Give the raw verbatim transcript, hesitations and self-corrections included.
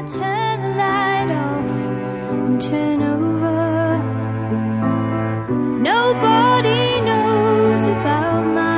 turn the light off and turn over. Nobody knows about my